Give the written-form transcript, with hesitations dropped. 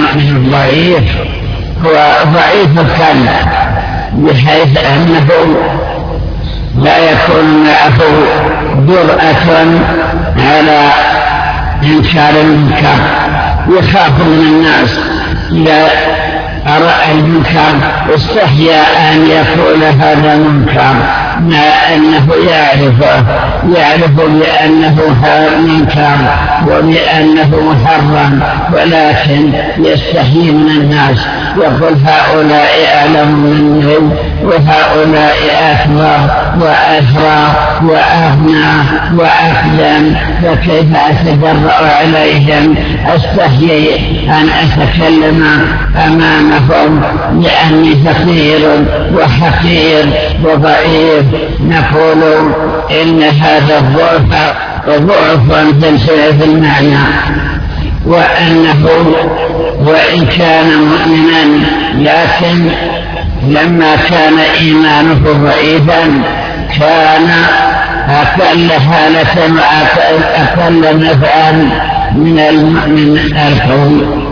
المؤمن الضعيف هو ضعيف القلب، بحيث أنه لا يكون معه جرأة على إنكار المنكر، يخاف من الناس إذا أرى المنكر استحيا أن يقول هذا منكر، مع أنه يعرف بأنه منكر وبأنه محرم، ولكن يستحيي من الناس، يقول هؤلاء أعلم مني وهؤلاء أكبر وأثرى وأغنى وأقدم، فكيف أتجرأ عليهم؟ أستحيي أن أتكلم أمامهم لأني فقير وحقير وضعيف. نقول إن هذا ضعف في المعنى، وأنه وإن كان مؤمنا لكن لما كان إيمانه ضعيفا كان أقل حالة وأقل نفعا من المؤمن القوي.